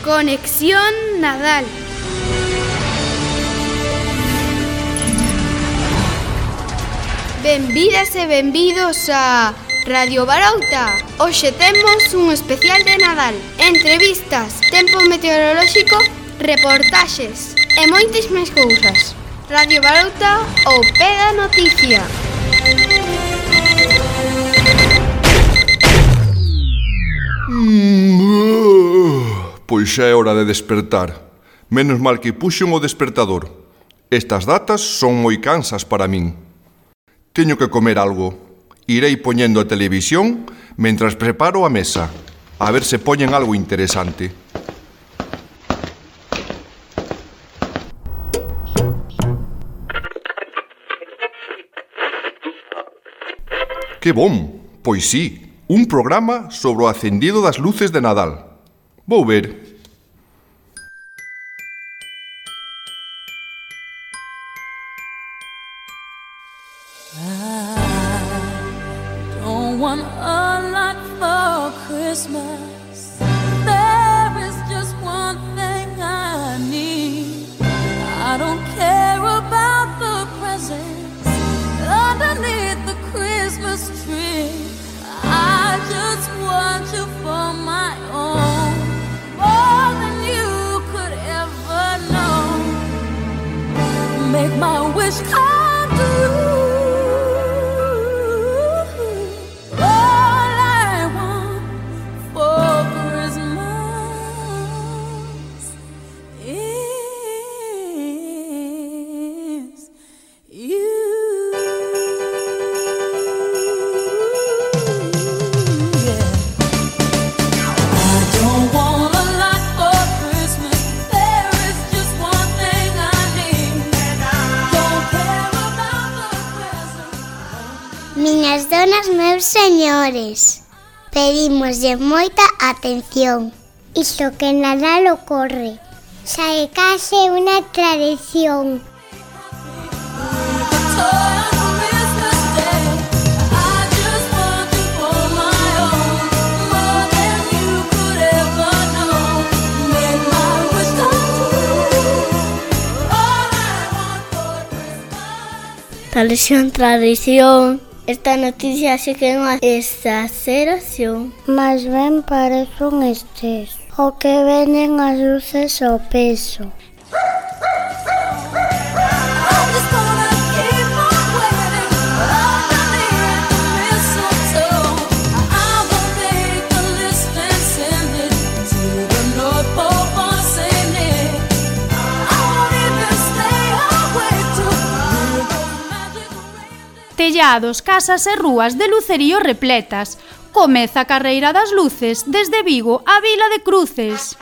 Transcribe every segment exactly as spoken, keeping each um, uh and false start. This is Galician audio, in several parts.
Conexión Nadal. Benvidas e benvidos a Radio Barauta. Hoxe temos un especial de Nadal. Entrevistas, tempo meteorolóxico, reportaxes e moitas máis cousas. Radio Barauta, o pé da noticia. Mm, pois xa é hora de despertar. Menos mal que puxen o despertador. Estas datas son moi cansas para min. Teño que comer algo. Irei poñendo a televisión mentras preparo a mesa. A ver se poñen algo interesante. Que bom! Pois sí, un programa sobre o acendido das luces de Nadal. Vou ver. Want a lot for Christmas. There is just one thing I need. I don't care about the presents underneath the Christmas tree. I just want you for my own, more than you could ever know. Make my wish come true. Miñas donas, meus señores, pedímoslle moita atención. Isto que en Nadal ocorre xa é case unha tradición. Tradición, tradición. Esta noticia sí que é unha exageración. Mas ben parece un exceso. O que venen as luces ao peso. Tellados, casas e rúas de lucerío repletas. Comeza a carreira das luces desde Vigo á Vila de Cruces.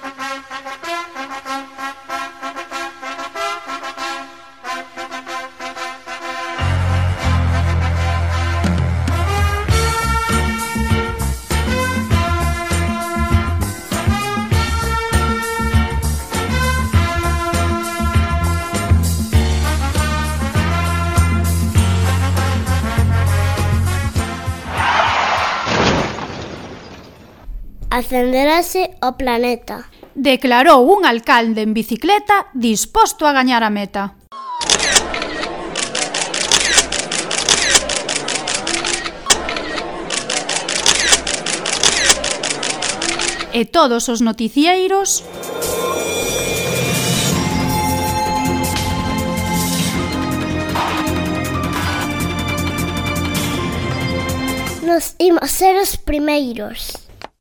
Acenderase o planeta. Declarou un alcalde en bicicleta disposto a gañar a meta. E todos os noticieiros nos imos ser os primeiros.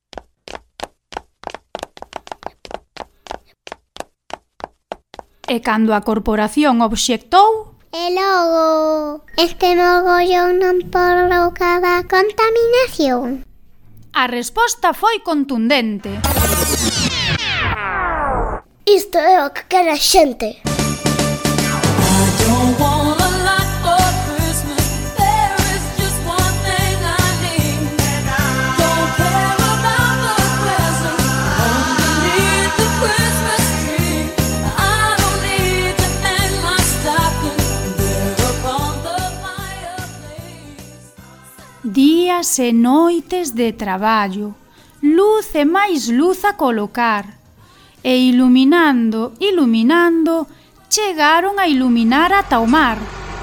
E cando a corporación obxectou... E logo, es que no gollo non provoca a contaminación. A resposta foi contundente. Isto é o que quere a xente. Días e noites de traballo, luz e máis luz a colocar. e iluminando, iluminando, chegaron a iluminar ata o mar.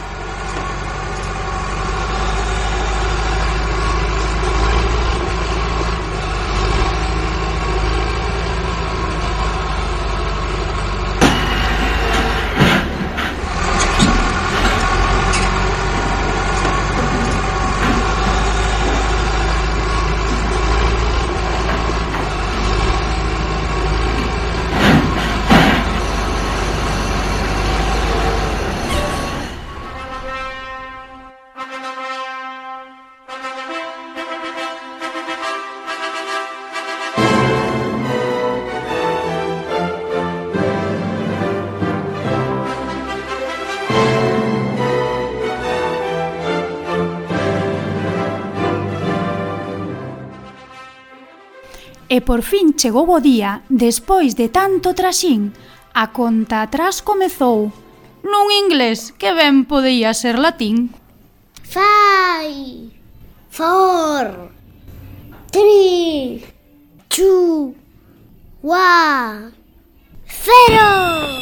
E por fin chegou o día, despois de tanto traxín, a conta atrás comezou, nun inglés que ben podía ser latín. Five, four, three, two, one, zero!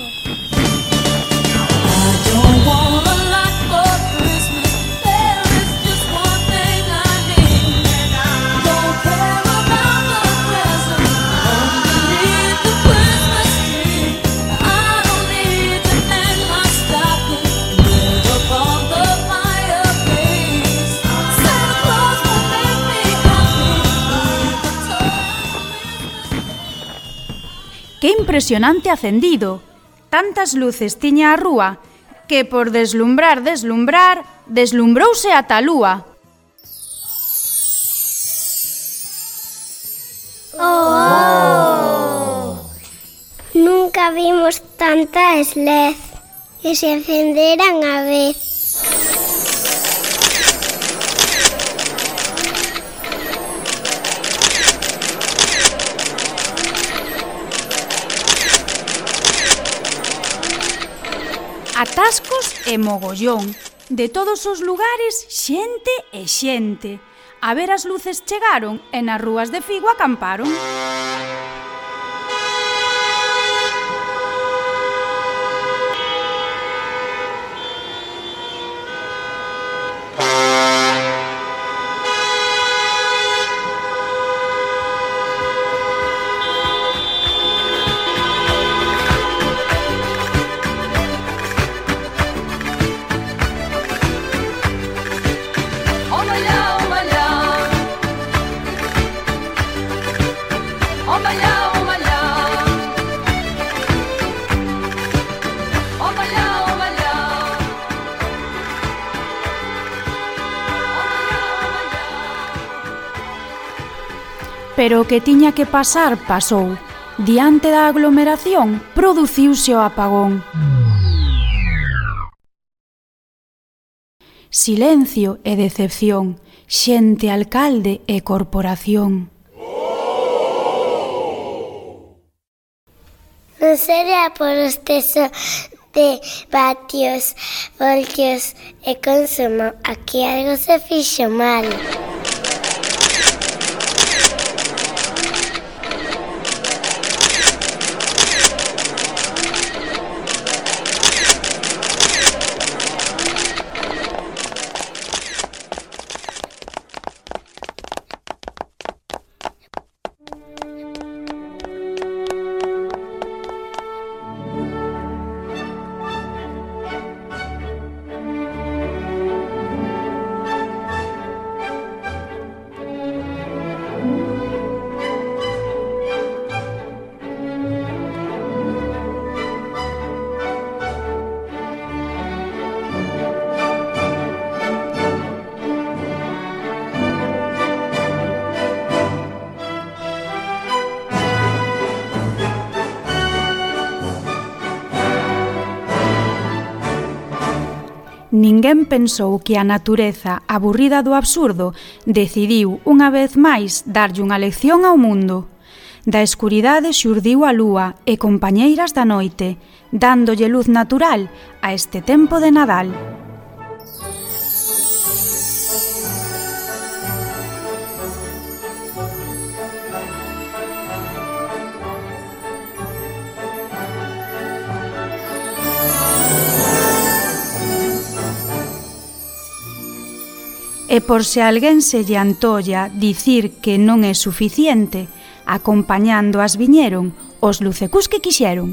Que impresionante acendido! Tantas luces tiña a rúa que por deslumbrar, deslumbrar, deslumbrouse ata a lúa. Oh! Nunca vimos tantas L E D que se encenderan a vez. Atascos e mogollón. De todos os lugares, xente e xente. A ver as luces chegaron e nas rúas de Figo acamparon. Pero o que tiña que pasar, pasou. Diante da aglomeración, produciuse o apagón. Silencio e decepción, xente, alcalde e corporación. Non será por exceso de vatios, voltios e consumo. Aquí algo se fixo mal. Ninguén pensou que a natureza, aburrida do absurdo, decidiu, unha vez máis, darlle unha lección ao mundo. Da escuridade xurdiu a lúa e compañeiras da noite, dándolle luz natural a este tempo de Nadal. E por se alguén se lle antolla dicir que non é suficiente, acompañando as viñeron os lucecús que quixeron.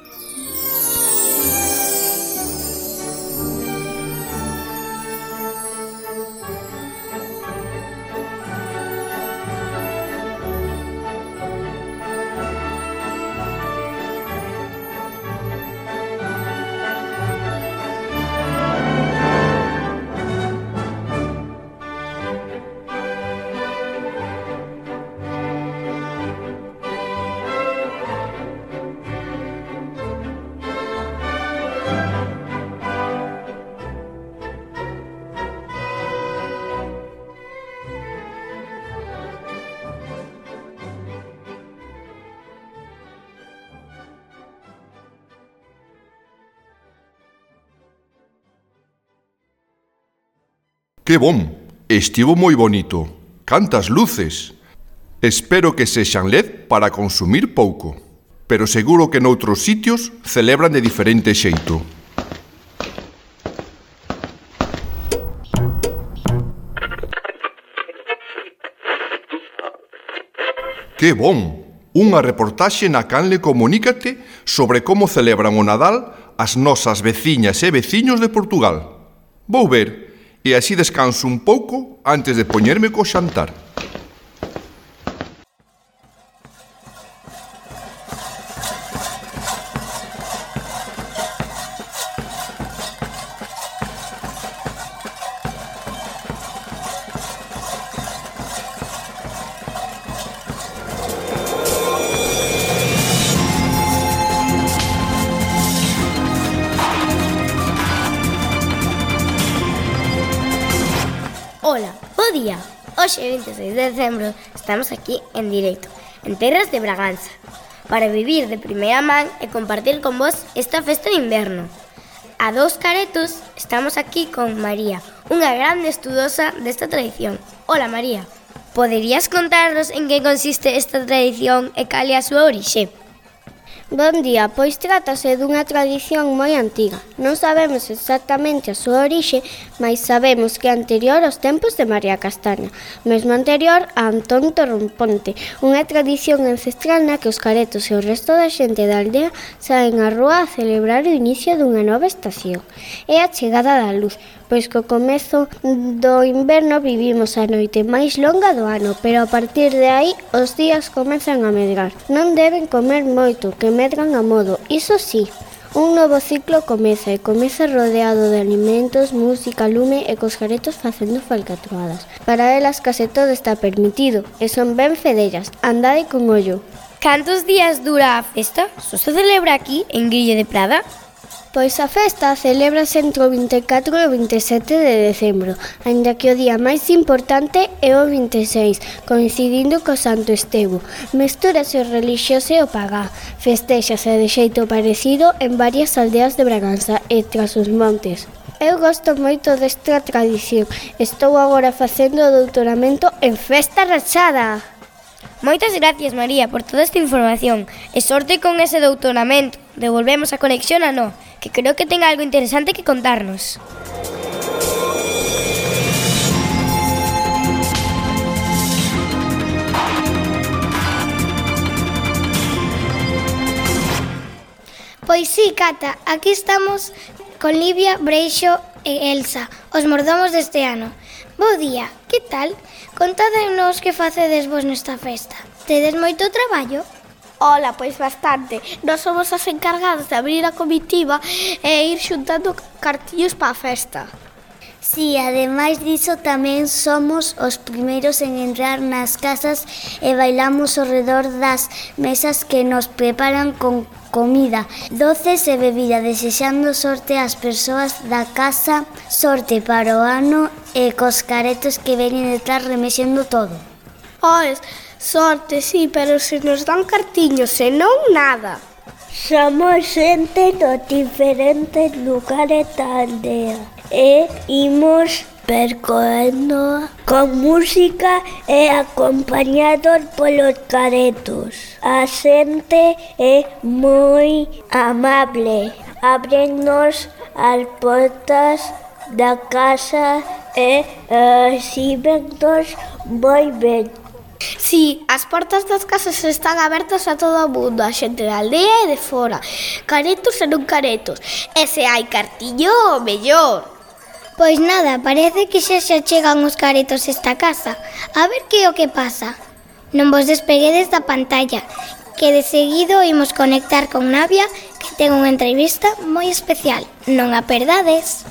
Que bom! Estivo moi bonito. Cantas luces! Espero que sexan L E D para consumir pouco, pero seguro que noutros sitios celebran de diferente xeito. Que bom! Unha reportaxe na canle Comunícate sobre como celebran o Nadal as nosas veciñas e veciños de Portugal. Vou ver, e así descanso un pouco antes de poñerme co xantar. Ola, bo día. Hoxe, vinte e seis de decembro, estamos aquí en directo, en terras de Braganza, para vivir de primeira man e compartir con vos esta festa de inverno. A dous caretos estamos aquí con María, unha grande estudosa desta tradición. Ola, María. Poderías contarnos en que consiste esta tradición e cal é a súa orixe? Bon día, pois trátase dunha tradición moi antiga. Non sabemos exactamente a súa orixe, mas sabemos que é anterior aos tempos de María Castaña, mesmo anterior a Antón Torromponte, unha tradición ancestral na que os caretos e o resto da xente da aldea saen á rúa a celebrar o inicio dunha nova estación. É a chegada da luz, pois co comezo do inverno vivimos a noite máis longa do ano, pero a partir de aí os días comezan a medrar. Non deben comer moito, que medran a modo, iso sí. Un novo ciclo comeza e comeza rodeado de alimentos, música, lume e cos caretos facendo falcatruadas. Para elas case todo está permitido e son ben fedellas, andade con ollo. Cantos días dura a festa? Só se celebra aquí, en Grille de Prada? Pois a festa celébrase entre o vinte e catro e o vinte e sete de decembro, aínda que o día máis importante é o vinte e seis, coincidindo co Santo Estevo. Mestúrase o relixioso e o pagá. Festéxase de xeito parecido en varias aldeas de Braganza e tras os montes. Eu gosto moito desta tradición. Estou agora facendo o doutoramento en Festa Rachada. Moitas gracias, María, por toda esta información. E sorte con ese doutoramento. Devolvemos a conexión a No, que creo que ten algo interesante que contarnos. Pois sí, Cata, aquí estamos con Livia, Breixo e Elsa, os mordomos deste ano. Bo día, que tal? Contádenos que facedes vos nesta festa. Tedes moito traballo? Ola, pois bastante. Nós somos as encargadas de abrir a comitiva e ir xuntando cartillos para a festa. Si, ademais diso tamén somos os primeiros en entrar nas casas e bailamos ao redor das mesas que nos preparan con comida, doces e bebida, desexando sorte ás persoas da casa, sorte para o ano e cos caretos que veñen detrás remexendo todo. Oes, sorte, sí, pero se nos dan cartiños, se non nada. Somos xente do diferentes lugares da aldea e imos percorrendo con música e acompañados polos caretos. A xente é moi amable, abrennos as portas da casa E así ven todos moi ben. Si, as portas das casas están abertas a todo o mundo, a xente da aldea e de fora, caretos e non caretos. E se hai cartiño, o mellor. Pois nada, parece que xa xa chegan os caretos esta casa. A ver que é o que pasa. Non vos despeguedes da pantalla, que de seguido imos conectar con Navia, que ten unha entrevista moi especial. Non a perdades.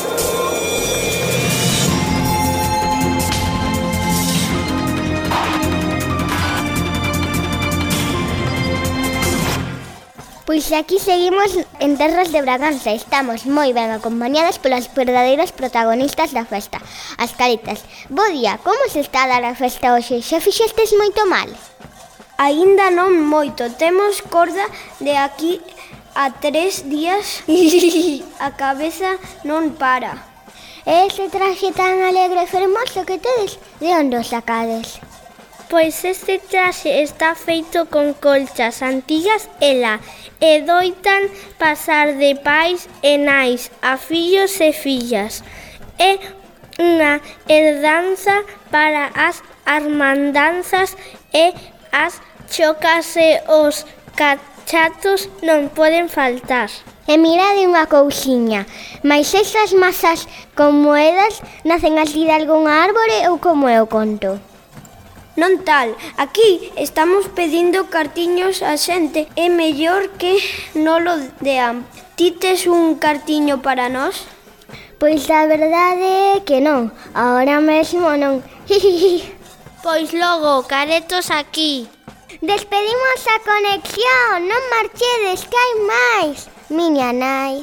Pois aquí seguimos en terras de Braganza. Estamos moi ben acompañadas polas verdadeiras protagonistas da festa, as caretas. Bo día, como se está a dar a festa hoxe? Xa fixestes moito mal? Aínda non moito, temos corda de aquí a tres días. A cabeza non para. E ese traxe tan alegre e fermoso que tedes, de onde o sacades? Pois este traxe está feito con colchas antigas e la, e doitan pasar de pais e nais a fillos e fillas. É unha herdanza para as armandanzas e as chocas e os cachatos non poden faltar. E mirade unha cousiña, mais esas masas con moedas nacen así de algunha árbore ou como é o conto? Non tal, aquí estamos pedindo cartiños a xente, é mellor que non lo dean. Ti tes un cartiño para nós? Pois a verdade é que non, ahora mesmo non. Pois logo, caretos aquí. Despedimos a conexión, non marchedes, que hai máis. Miña nai.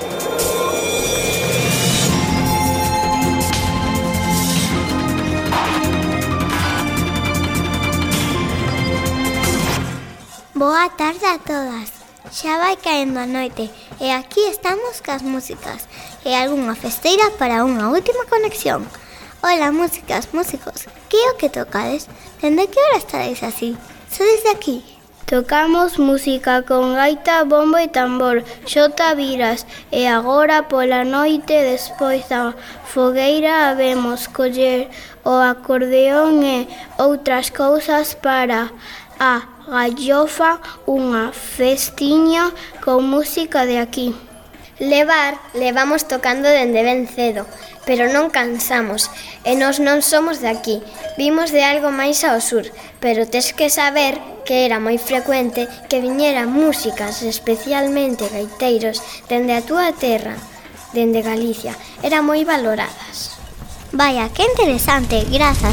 Boa tarde a todas. Xa vai caendo a noite e aquí estamos cas músicas e algunha festeira para unha última conexión. Ola, músicas, músicos, que é o que tocades? Dende que hora estaréis así? Sodes de aquí? Tocamos música con gaita, bombo e tambor, xota viras, e agora pola noite, despois da fogueira, habemos coller o acordeón e outras cousas para a gallofa, unha festiña con música de aquí. Levar, levamos tocando dende ben cedo, pero non cansamos, e nós non somos de aquí, vimos de algo máis ao sur, pero tes que saber que era moi frecuente que viñeran músicas, especialmente gaiteiros, dende a túa terra, dende Galicia, eran moi valoradas. Vaya, que interesante, grazas.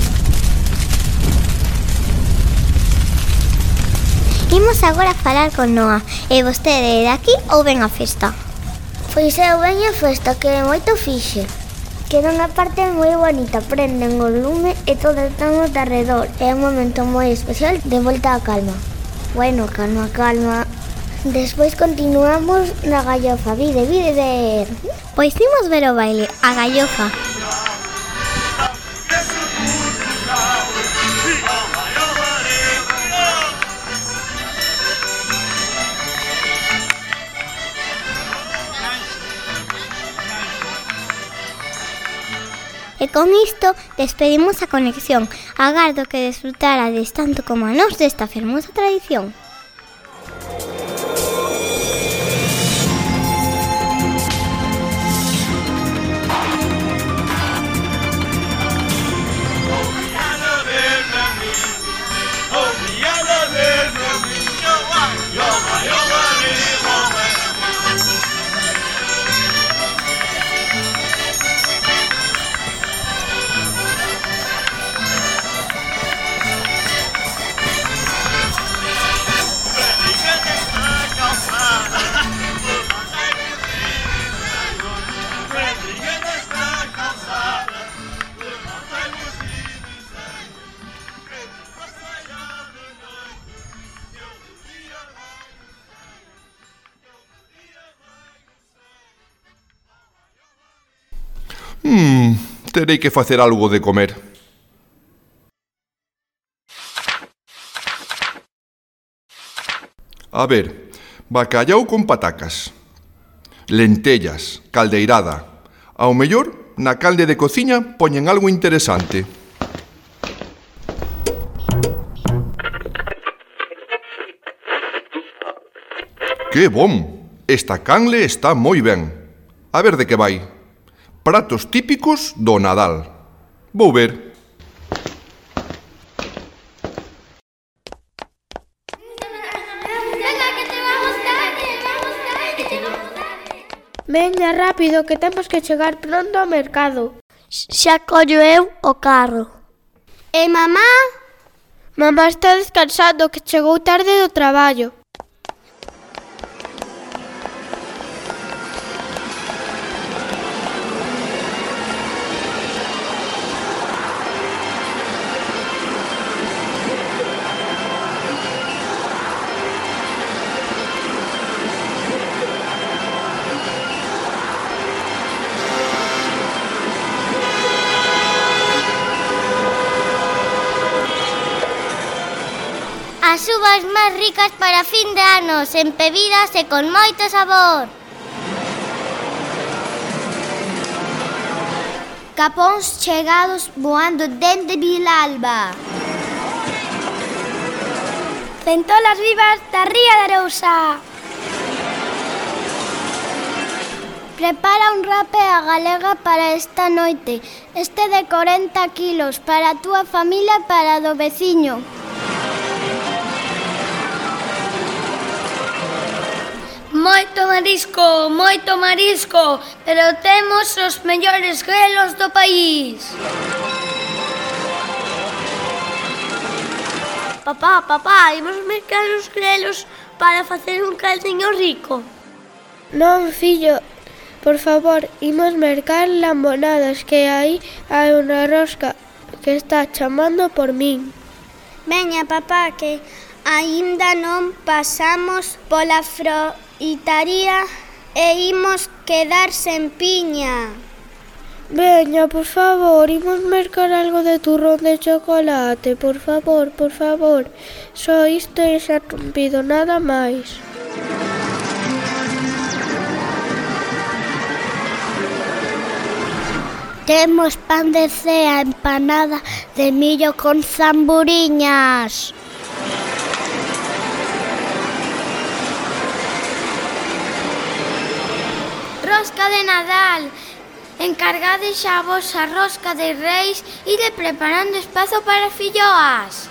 Imos agora falar con Noa. E vostede é de aquí ou ven a festa? Pois eu veño a festa, que moito fixe. Que era unha parte moi bonita, prenden o lume e todo estamos de arredor. É un momento moi especial de volta á calma. Bueno, calma, calma. Despois continuamos na gallofa. Vide, vide ver. Pois imos ver o baile, a gallofa. E con isto despedimos a conexión. Agardo que desfrutarades tanto como a nós desta fermosa tradición. Hmm, terei que facer algo de comer. A ver, bacallau con patacas, lentellas, caldeirada, ao mellor na calde de cociña poñen algo interesante. Que bom! Esta canle está moi ben. A ver de que vai. Pratos típicos do Nadal. Vou ver. Veña rápido, que temos que chegar pronto ao mercado. Xa collo eu o carro. E mamá? Mamá está descansando, que chegou tarde do traballo. As uvas máis ricas para fin de anos, empebidas e con moito sabor. Capóns chegados voando dende Vilalba. Centolas vivas da Ría de Arousa. Prepara un rape a galega para esta noite. Este de corenta kilos para a túa familia e para do veciño. Moito marisco, moito marisco, pero temos os mellores grelos do país. Papá, papá, imos mercar os grelos para facer un caldiño rico. Non, fillo, por favor, imos mercar lambonadas, que aí hai unha rosca que está chamando por min. Veña, papá, que aínda non pasamos pola froitaría e imos quedar sen piña. Veña, por favor, imos mercar algo de turrón de chocolate, por favor, por favor. Só isto e xa non pido nada máis. Temos pan de cea, empanada de millo con zamburiñas. Rosca de Nadal. Encargade xa a vosa rosca de reis e de preparando espazo para filloas.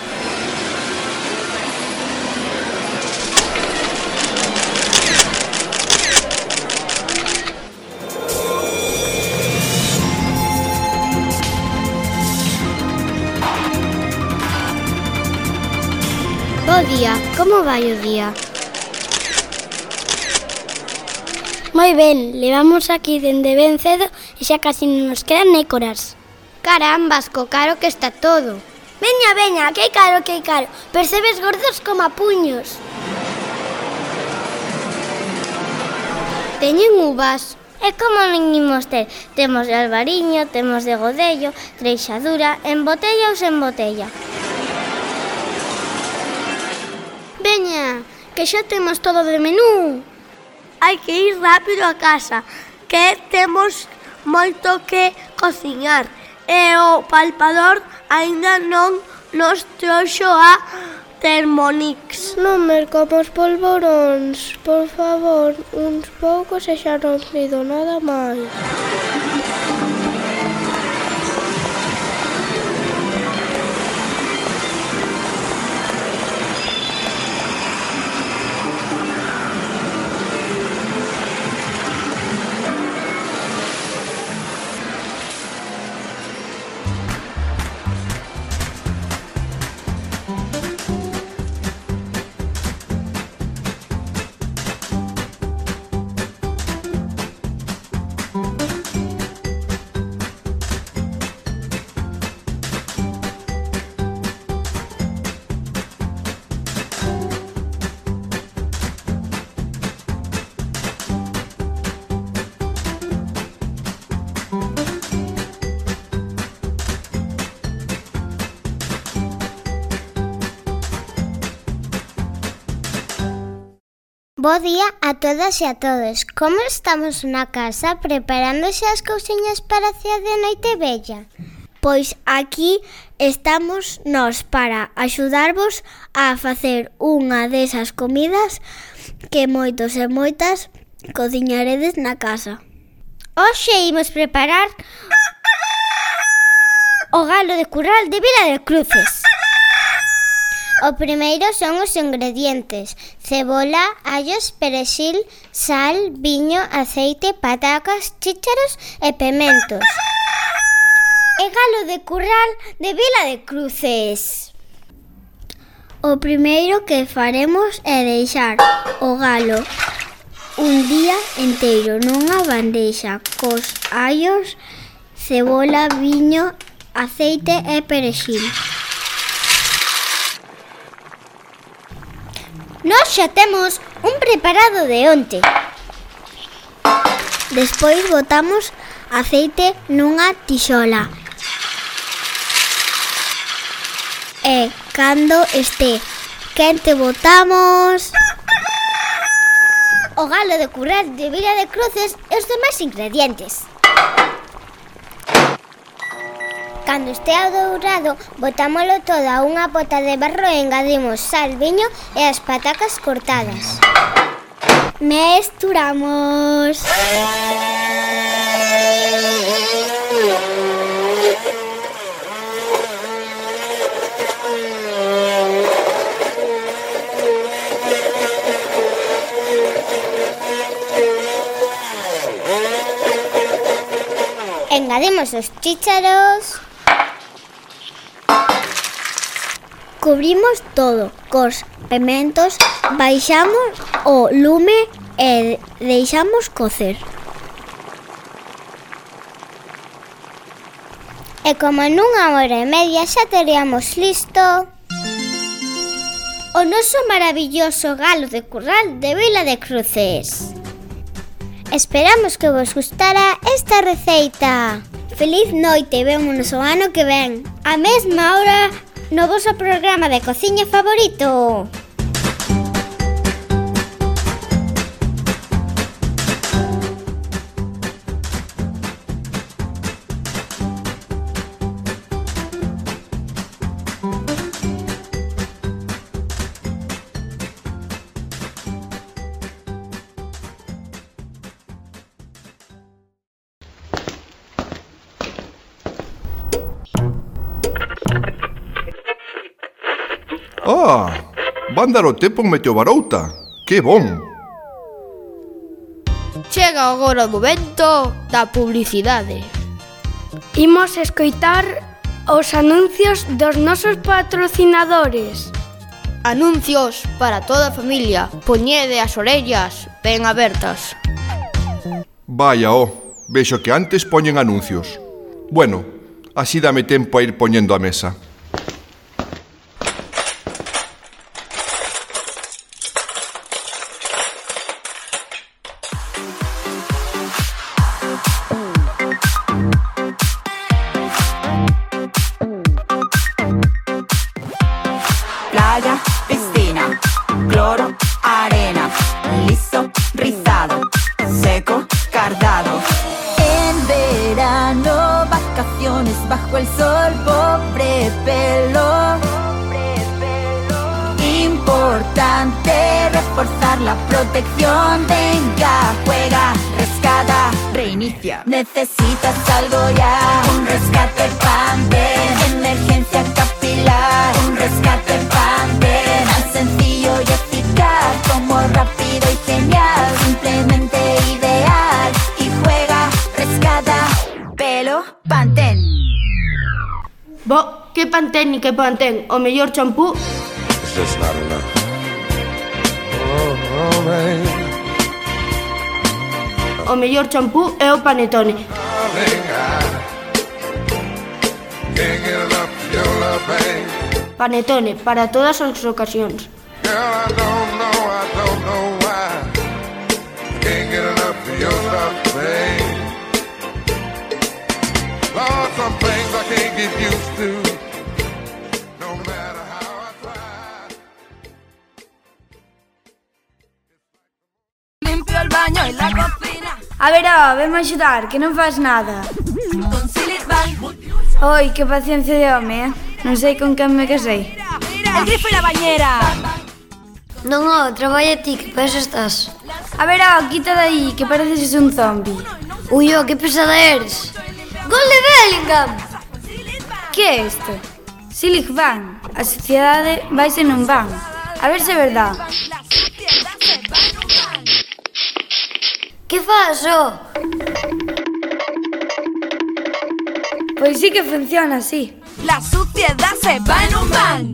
Bo día, como vai o día? Moi ben, levamos aquí dende ben cedo e xa casi non nos quedan nécoras. Carambas, co caro que está todo. Veña, veña, que caro, que caro. Percebes gordos como a puños. Teñen uvas. E como non imos ter? Temos de albariño, temos de godello, treixadura, en botella ou sen botella. Veña, que xa temos todo de menú. Hai que ir rápido a casa, que temos moito que cociñar e o palpador aínda non nos trouxo a Thermomix. Non mercamos polvoróns, por favor, uns poucos e xa non pido nada máis. Thank you. Bo día a todas e a todos. Como estamos na casa preparándose as cousiñas para a cea de noite vella? Pois aquí estamos nós para axudarvos a facer unha desas comidas que moitos e moitas cociñaredes na casa. Hoxe imos preparar o galo de curral de Vila de Cruces. O primeiro son os ingredientes: cebola, allos, perexil, sal, viño, aceite, patacas, chícharos e pementos. E galo de curral de Vila de Cruces. O primeiro que faremos é deixar o galo un día enteiro nunha bandexa cos allos, cebola, viño, aceite e perexil. Nós xa temos un preparado de onte. Despois botamos aceite nunha tixola. E cando este quente botamos o galo de curral de Vila de Cruces e os demais ingredientes. Cando estea dourado, botámolo todo a unha bota de barro e engadimos sal, viño e as patacas cortadas. Mesturamos. Engadimos os chícharos. Cubrimos todo cos pementos, baixamos o lume e deixamos cocer. E como nunha hora e media xa teríamos listo o noso maravilloso galo de curral de Vila de Cruces. Esperamos que vos gustara esta receita. Feliz noite, vémonos o ano que ven, a mesma hora, no voso programa de cociña favorito. Ah, van dar o tempo en Meteobarouta. Que bon! Chega agora o momento da publicidade. Imos escoitar os anuncios dos nosos patrocinadores. Anuncios para toda a familia. Poñede as orellas ben abertas. Vaya, oh, vexo que antes poñen anuncios. Bueno, así dame tempo a ir poñendo a mesa. Playa, piscina, cloro, arena, liso, rizado, seco, cardado. En verano, vacaciones bajo el sol, pobre pelo. Importante reforzar la protección. Venga, juega, rescata, reinicia. Necesitas algo ya, un rescate Pantene. Emergencia capilar, un rescate Pantene. Tan sencillo y eficaz como rápido y genial. Simplemente ideal. Y juega, rescata, pelo Pantene. Bo, que Pantene, que Pantene, o mellor champú. It's just not enough. Oh, oh, man. O mellor champú é o Panetone. Panetone, para todas as ocasións. Girl, I don't know, I don't know why. Can't get enough of your love, babe. Lord, some things I can't get used to. No matter how I try. baño en la cocina. A ver, ó, ven a axudar, que non faz nada. Con Silly Bang. Oi, que paciencia de home, eh? Non sei con quen me casei. El grifo e la bañera. Non, ó, traballa ti, que para eso estás. A ver, ó, quita de aí, que pareces un zombi. Ui, ó, que pesada eres. Gol de Bellingham! Que é isto? Silly Bang. A sociedade vaise nun van. A ver se é verdad. Que faz, ó? Pois sí que funciona así. La suciedad se va en un van.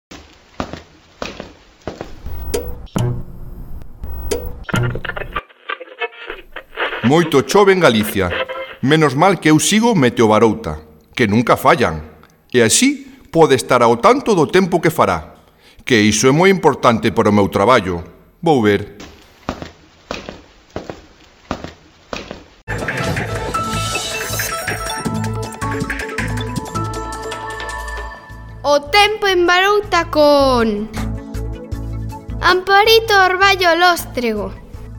Moito chove en Galicia. Menos mal que eu sigo Meteobarouta, que nunca fallan. E así pode estar ao tanto do tempo que fará. Que iso é moi importante para o meu traballo. Vou ver. O tempo en Barouta con Amparito Orballo Lóstrego.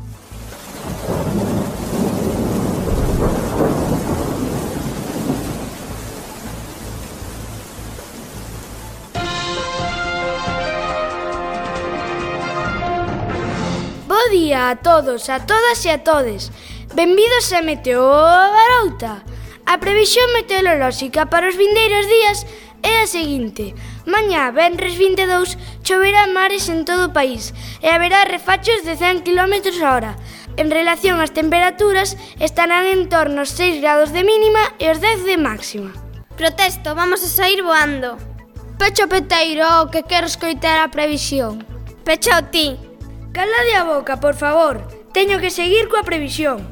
Bo día a todos, a todas e a todes. Benvidos a Meteobarouta. A previsión meteorolóxica para os vindeiros días é a seguinte: mañá, venres vinte e dous, choverá mares en todo o país e haberá refachos de cen kilómetros a hora. En relación ás temperaturas, estarán en torno aos seis grados de mínima e os dez de máxima. Protesto, vamos a sair voando. Pecha o peteiro, que quero escoitar a previsión. Pecha o ti. Calade a boca, por favor. Teño que seguir coa previsión.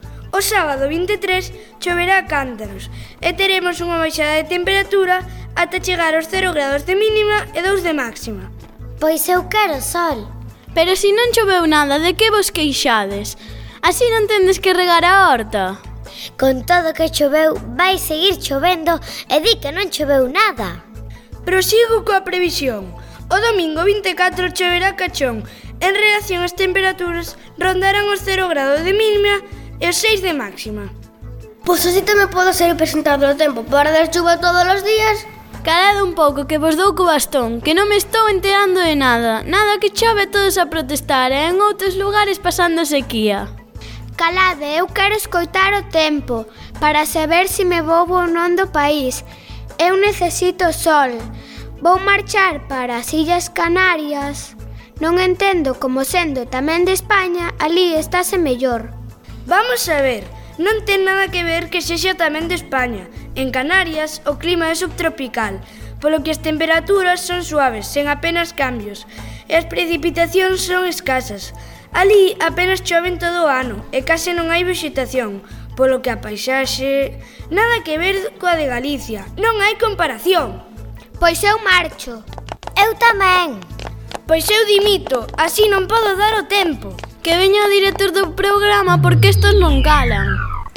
O sábado vinte e tres choverá a cántaros e teremos unha baixada de temperatura ata chegar aos cero grados de mínima e dous de máxima. Pois eu quero sol. Pero se non choveu nada, de que vos queixades? Así non tendes que regar a horta. Con todo que choveu, vai seguir chovendo e di que non choveu nada. Prosigo coa previsión. O domingo vinte e catro choverá cachón. En relación ás temperaturas, rondarán os cero grados de mínima e os seis de máxima. Pois así tamén podo ser o presentador do tempo para dar chuva todos os días. Calade un pouco que vos dou co bastón, que non me estou enterando de nada. Nada que chove todos a protestar e en outros lugares pasando sequía. Calade, eu quero escoitar o tempo para saber se me vou ou non do país. Eu necesito sol. Vou marchar para as Illas Canarias. Non entendo como sendo tamén de España, ali estáse mellor. Vamos a ver, non ten nada que ver que sexa tamén de España. En Canarias o clima é subtropical, polo que as temperaturas son suaves, sen apenas cambios, e as precipitacións son escasas. Ali apenas choven todo o ano e case non hai vexetación, polo que a paisaxe nada que ver coa de Galicia, non hai comparación. Pois eu marcho. Eu tamén. Pois eu dimito, así non podo dar o tempo. Que veña o director do programa porque estos non calan.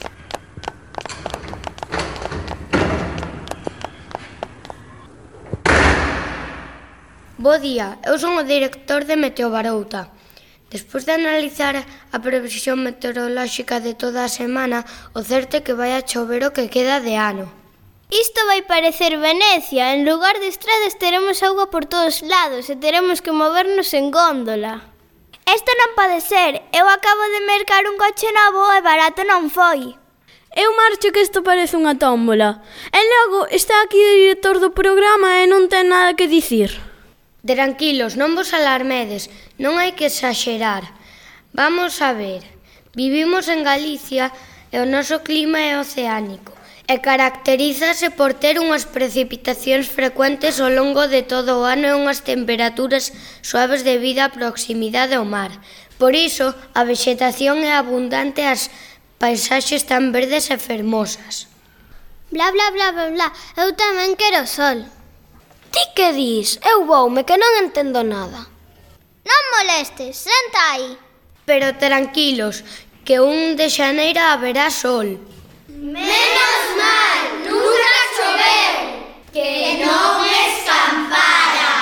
Bo día, eu son o director de Meteobarouta. Despois de analizar a previsión meteorolóxica de toda a semana, o certo é que vai a chover o que queda de ano. Isto vai parecer Venecia. En lugar de estradas teremos auga por todos lados e teremos que movernos en góndola. Isto non pode ser. Eu acabo de mercar un coche novo e barato non foi. Eu marcho que isto parece unha tómbola. E logo está aquí o director do programa e non ten nada que dicir. Tranquilos, non vos alarmedes, non hai que exaxerar. Vamos a ver, vivimos en Galicia e o noso clima é oceánico e caracterízase por ter unhas precipitacións frecuentes ao longo de todo o ano e unhas temperaturas suaves debido á proximidade ao mar. Por iso, a vexetación é abundante e as paisaxes tan verdes e fermosas. Bla, bla, bla, bla, bla, eu tamén quero sol. Ti que dis? Eu voume, que non entendo nada. Non molestes, senta aí. Pero tranquilos, que un de xaneiro haberá sol. Menos mal, nunca choveu, que non escampara.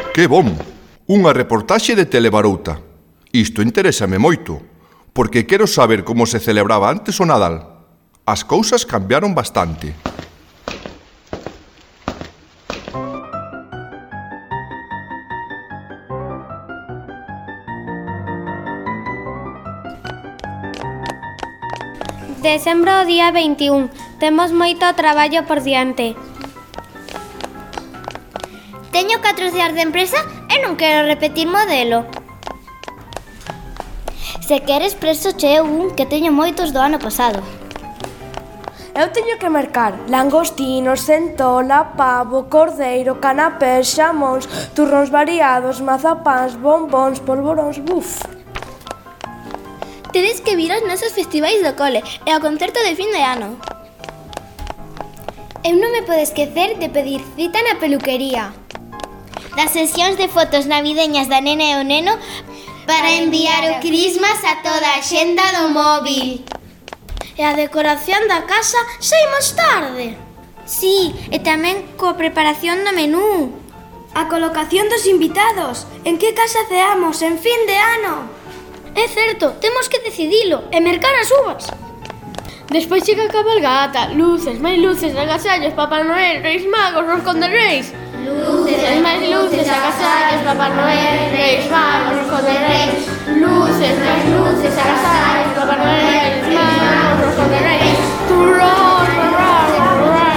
Que bom! Unha reportaxe de Telebarouta. Isto interésame moito, porque quero saber como se celebraba antes o Nadal. As cousas cambiaron bastante. Decembro día veintiún. Temos moito traballo por diante. Teño catro días de empresa e non quero repetir modelo. Se queres preso che un que teño moitos do ano pasado. Eu teño que mercar langostinos, centola, pavo, cordeiro, canapés, xamóns, turróns variados, mazapáns, bombóns, polvoróns, buf. Tedes que vir aos nosos festivais do cole e ao concerto de fin de ano. Eu non me podo esquecer de pedir cita na peluquería. Das sesións de fotos navideñas da nena e o neno para enviar o Christmas a toda a xenda do móvil. E a decoración da casa saímos tarde. Sí, e tamén coa preparación do menú. A colocación dos invitados. En que casa ceamos en fin de ano? É certo, temos que decidilo e mercar as uvas. Despois chega a cabalgata, luces, máis luces, agasallos, Papá Noel, Reis Magos, Roscón de Reis. Luces, máis luces, agasallos, Papá Noel, Reis Magos, Roscón de Reis. Luces, máis luces, agasallos, Papá Noel, Reis Magos, Roscón de Reis. Turrón, turrón, turrón.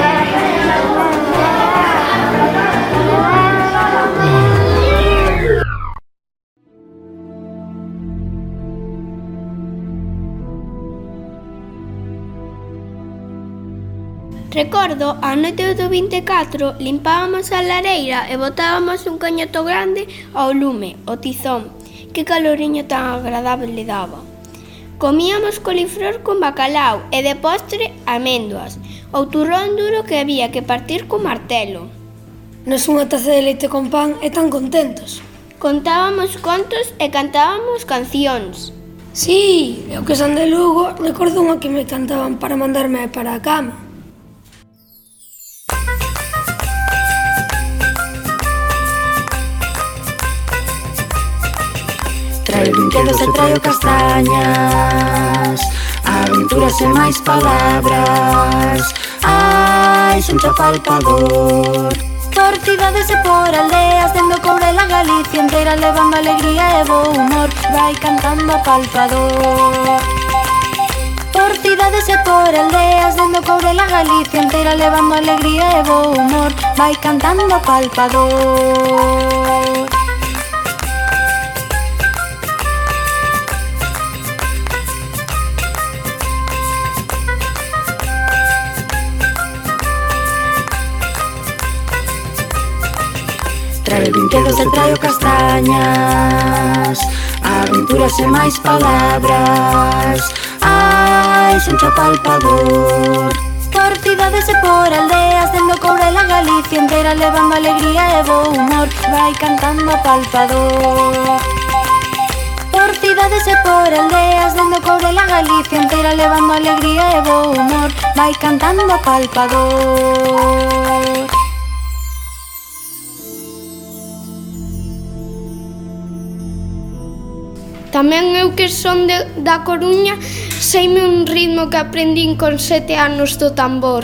Recordo, a noite do vinte e catro, limpábamos a lareira e botábamos un cañoto grande ao lume, o tizón. Que caloriño tan agradable le daba. Comíamos coliflor con bacalao e de postre améndoas, ou turrón duro que había que partir co martelo. Nos unha taza de leite con pan e tan contentos. Contábamos contos e cantábamos cancións. Sí, eu que son de Lugo, recordo unha que me cantaban para mandarme para a cama. Trae brinquedos e traio castañas, aventuras e máis palabras. Ai, son chapalpador. Por cidades e por aldeas, dendo cobre la Galicia inteira, levando alegría e bo humor, vai cantando a palpador. Por cidades e por aldeas, dendo cobre la Galicia inteira, levando alegría e bo humor, vai cantando a palpador. Trae brinquedos e traio castañas, aventuras e máis palabras. Ai, son chapalpador. Por cidades e por aldeas, dendo cobre la Galicia inteira, levando alegría e bo humor, vai cantando a palpador. Por cidades e por aldeas, dendo cobre la Galicia inteira, levando alegría e bo humor, vai cantando a palpador. Tamén eu que son de, da Coruña, seime un ritmo que aprendín con sete anos do tambor.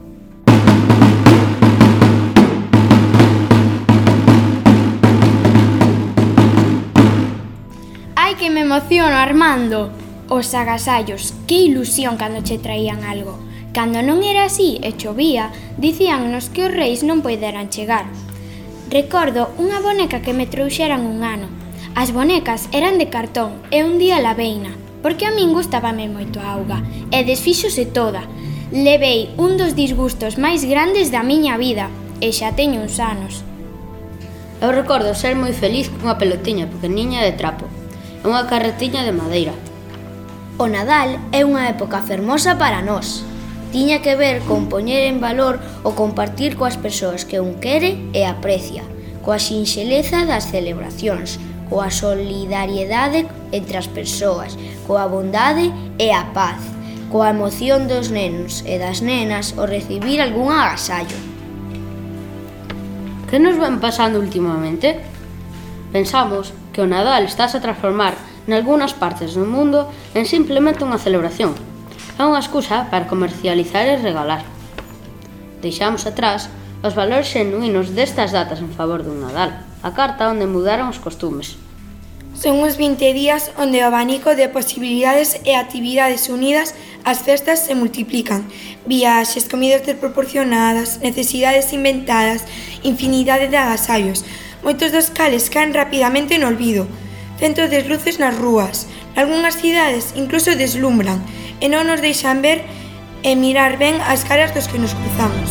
Ai, que me emociono, Armando! Os agasallos, que ilusión cando che traían algo. Cando non era así e chovía, dicíannos que os reis non poideran chegar. Recordo unha boneca que me trouxeran un ano. As bonecas eran de cartón e un día laveina, porque a min gustábame moito a auga, e desfíxose toda. Levei un dos disgustos máis grandes da miña vida, e xa teño uns anos. Eu recordo ser moi feliz cunha pelotiña pequeniña de trapo e unha carretiña de madeira. O Nadal é unha época fermosa para nós. Tiña que ver con poñer en valor o compartir coas persoas que un quere e aprecia, coa sinxeleza das celebracións, coa solidariedade entre as persoas, coa bondade e a paz, coa emoción dos nenos e das nenas ao recibir algún agasallo. Que nos ven pasando últimamente? Pensamos que o Nadal estás a transformar nalgúnas partes do mundo en simplemente unha celebración. É unha excusa para comercializar e regalar. Deixamos atrás os valores xenuínos destas datas en favor dun Nadal, a carta onde mudaron os costumes. Son os vinte días onde o abanico de posibilidades e actividades unidas ás festas se multiplican. Viaxes, comidas desproporcionadas, necesidades inventadas, infinidade de agasallos, moitos dos cales caen rapidamente no olvido. Centos de luces nas rúas, nalgúnas cidades incluso deslumbran e non nos deixan ver e mirar ben as caras dos que nos cruzamos.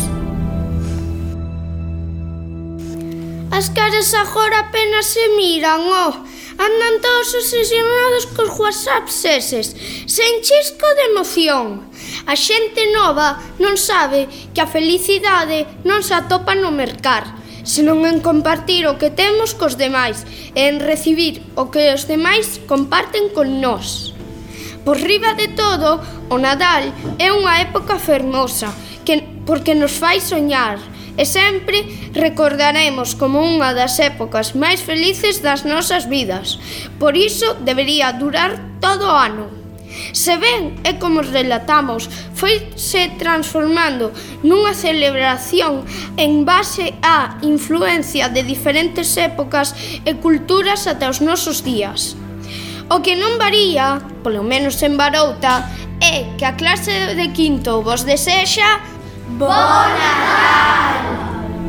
As caras agora apenas se miran, oh. Andan todos obsesionados cos whatsapps eses, sen chisco de emoción. A xente nova non sabe que a felicidade non se atopa no mercar, senón en compartir o que temos cos demais e en recibir o que os demais comparten con nós. Por riba de todo, o Nadal é unha época fermosa que, porque nos fai soñar e sempre recordaremos como unha das épocas máis felices das nosas vidas. Por iso debería durar todo o ano. Se ben é como relatamos, foise transformando nunha celebración en base á influencia de diferentes épocas e culturas ata os nosos días. O que non varía, polo menos en Barouta, é que a clase de quinto vos desexa Bo Nadal!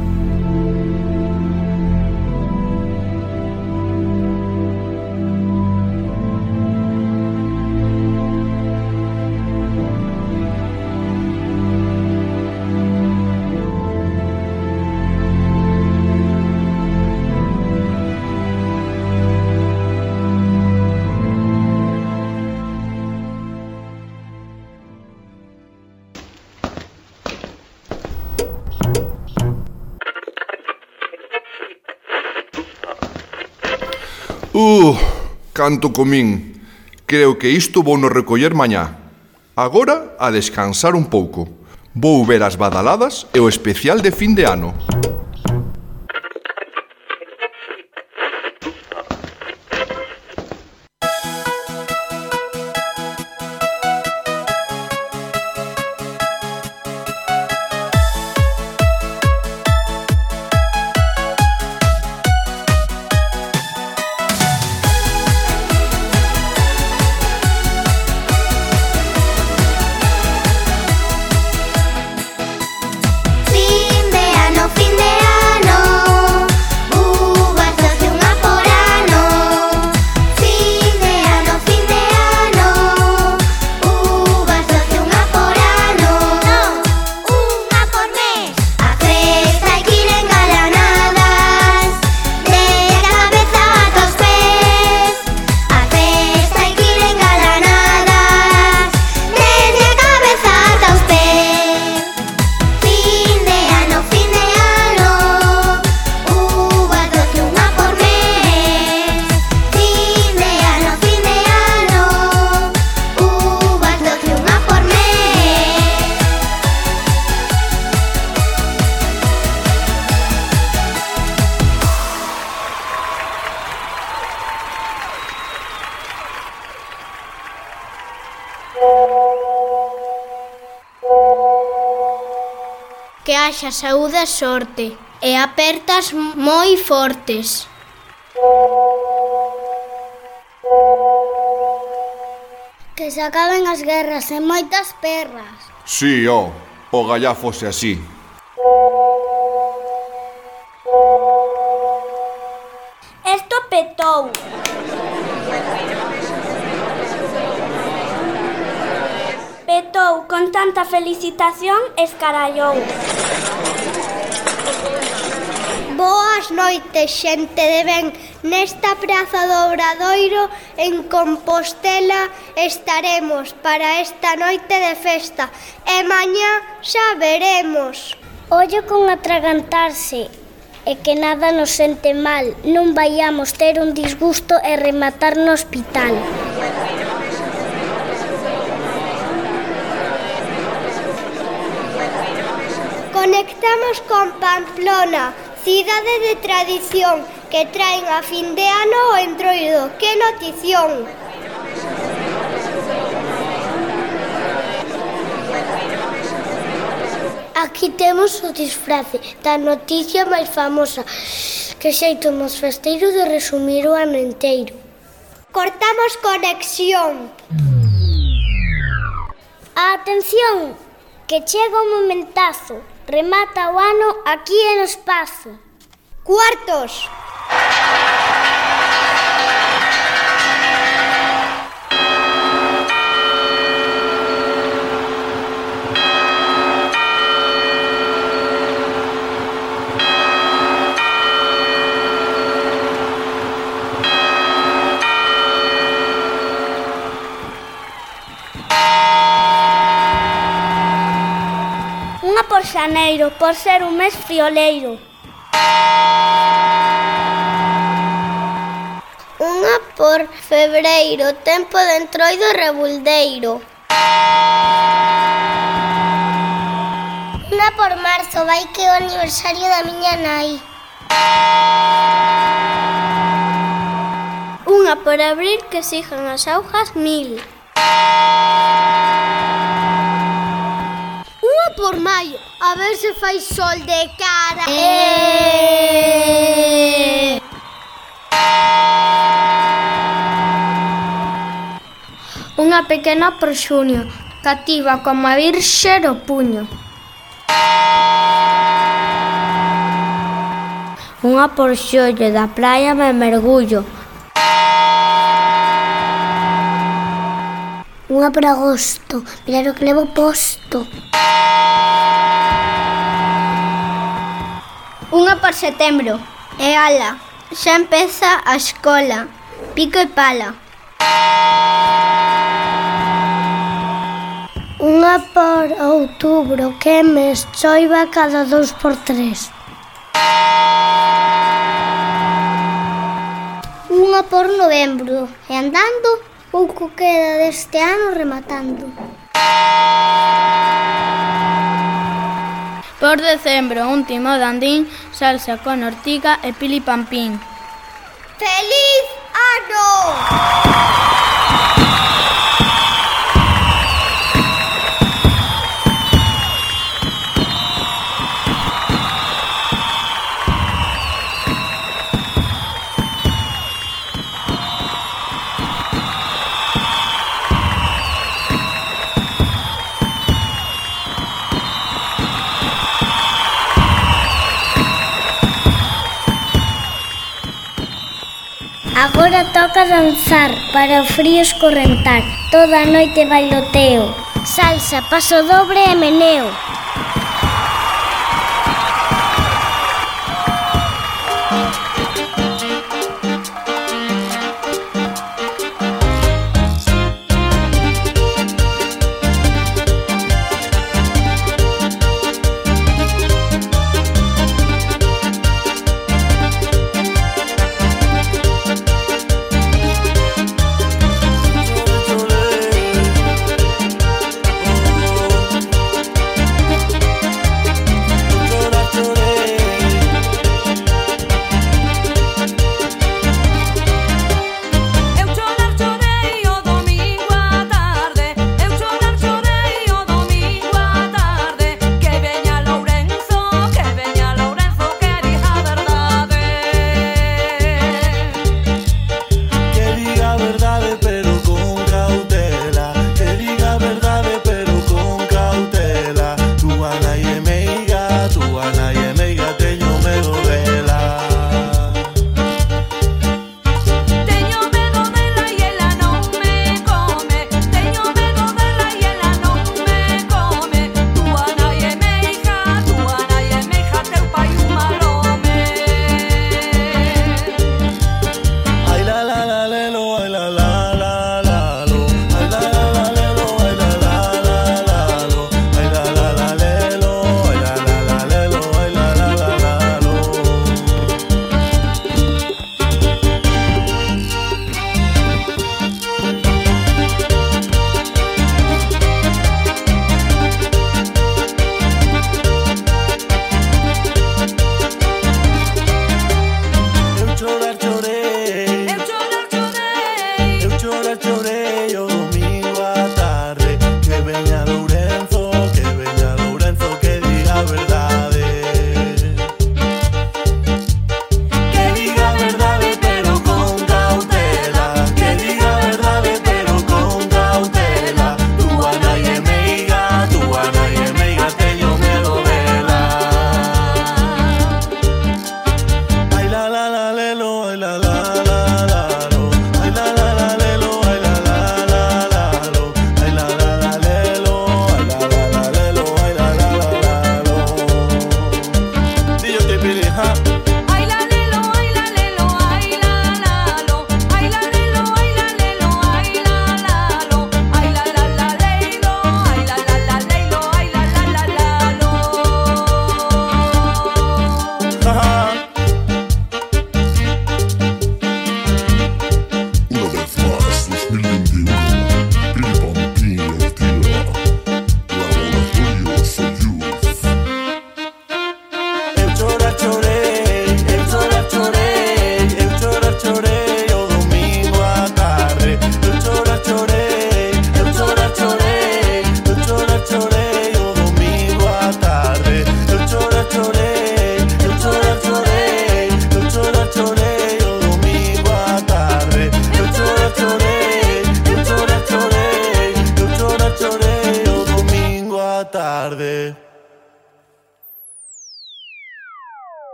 Uh, canto comín. Creo que isto vou no recoller mañá. Agora, a descansar un pouco. Vou ver as badaladas e o especial de fin de ano. Que haxa saúde e sorte e apertas moi fortes. Que se acaben as guerras e moitas perras. Sí, ó, o gallá fose así. Esto petou. Petou con tanta felicitación, escarallou. Boas noites, xente de ben. Nesta praza do Obradoiro, en Compostela, estaremos para esta noite de festa. E mañá xa veremos. Ollo con atragantarse e que nada nos sente mal. Non vaiamos ter un disgusto e rematar no hospital. Conectamos con Pamplona, Cidade de tradición que traen a fin de ano o Entroido. Que notición! Aquí temos o disfrace da noticia máis famosa. Que xeito máis festeiro de resumir o ano enteiro. Cortamos conexión. Atención, que chega o momentazo. Remata o ano aquí en o espazo. Cuartos. Unha por xaneiro, por ser un mes frioleiro. Unha por febreiro, tempo de Entroido rebuldeiro. Unha por marzo, vai que é o aniversario da miña nai. Unha por abril, que sigan as augas mil. Unha por maio, a ver se fai sol de cara. Eh... Unha pequena por xunio, cativa como a virxe o puño. Unha por xollo, da praia me mergullo. Unha por agosto, mirar o que levo posto. Unha por setembro, e ala, xa empeza a escola, pico e pala. Unha por outubro, que mes choiva cada dous por tres. Unha por novembro, e andando, pouco queda deste ano rematando. Por decembro, un timo dandín, salsa con ortiga e pili pampín. ¡Feliz ano! Agora toca danzar para o frío escorrentar. Toda a noite bailoteo. Salsa, paso dobre e meneo.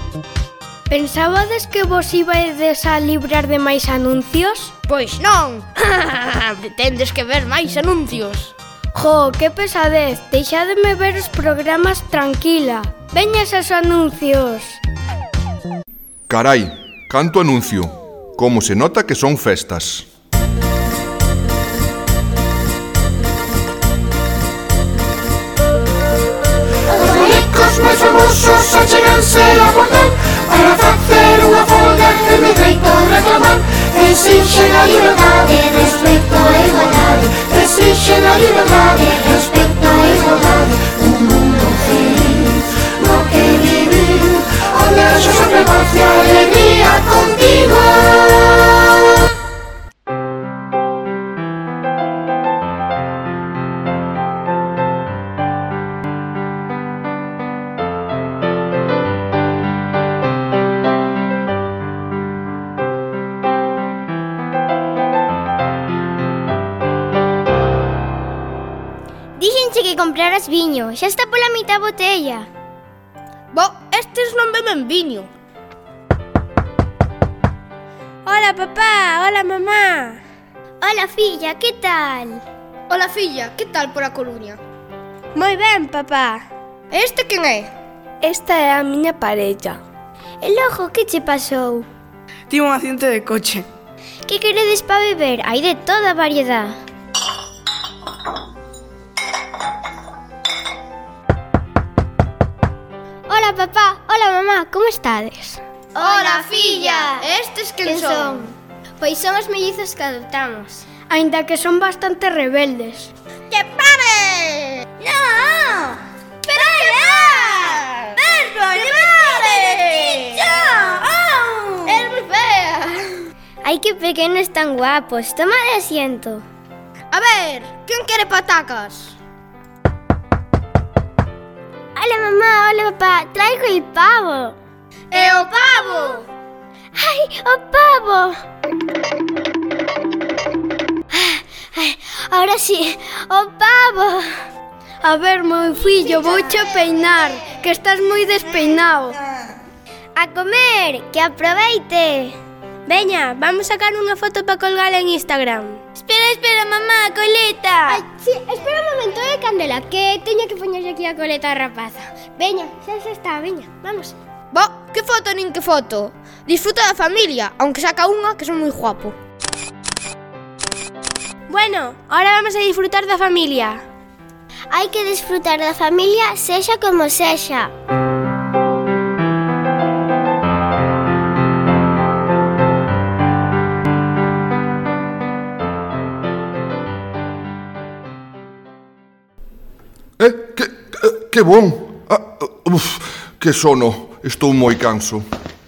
Pensabades que vos ibades a librar de máis anuncios? Pois non! Pretendes que ver máis anuncios? Jo, que pesadez, deixádeme ver os programas tranquila. Veña esos anuncios. Carai, canto anuncio. Como se nota que son festas. Os bonecos máis famosos acheganse a bordar para facer unha folga que me deito reclamar. Exixen a liberdade, respecto e igualdade. Exixen a liberdade, respecto e igualdade. Un mundo feliz no que vivir, onde haxa sempre paz e alegría continua. Díxenche que compraras viño, xa está pola mitad botella. Bo, estes non beben viño. Hola, papá, hola, mamá. Hola, filla, que tal? Hola, filla, que tal por a Coruña? Moi ben, papá. Este quen é? Esta é a miña parella. E logo, que che pasou? Tivo un accidente de coche. Que queredes pa beber? Hai de toda variedad. Hola, papá. Hola, mamá. Como estades? Hola, filla. Estes quen son? Pois son os mellizos que adoptamos. Aínda que son bastante rebeldes. ¡Que pare! ¡No! ¡Pero ya! ¡Verbo, animales! ¡Oh! ¡Es moi fea! Ai, que pequenos tan guapos. Toma de asiento. A ver, quen quere patacas? Hola, mamá, hola, papá. Traigo el pavo. ¡E o pavo! ¡Ay, o pavo! Ay, ahora sí, o pavo. A ver, meu fillo, vouche peinar, que estás moi despeinado. A comer, que aproveite. Veña, vamos sacar unha foto para colgar en Instagram. Espera, espera, mamá, coleta. Ay, sí, espera un momento, eh, Candela, que teño que poñerlle aquí a coleta a rapaza. Veña, xa se está, veña, vamos. Bo, que foto nin que foto. Disfruta da familia, aunque saca unha que son moi guapo. Bueno, ahora vamos a disfrutar da familia. Hai que disfrutar da familia, sexa como sexa. Eh, que, que, que bon. Ah, uf, que sono. Estou moi canso.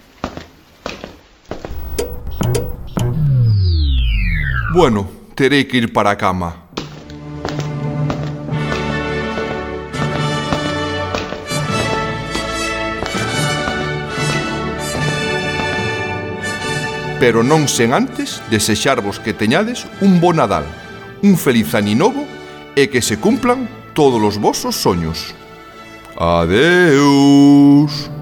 Bueno, terei que ir para a cama. Pero non sen antes desexarvos que teñades un bo Nadal, un feliz aninovo e que se cumplan todos os vosos soños. Adeus.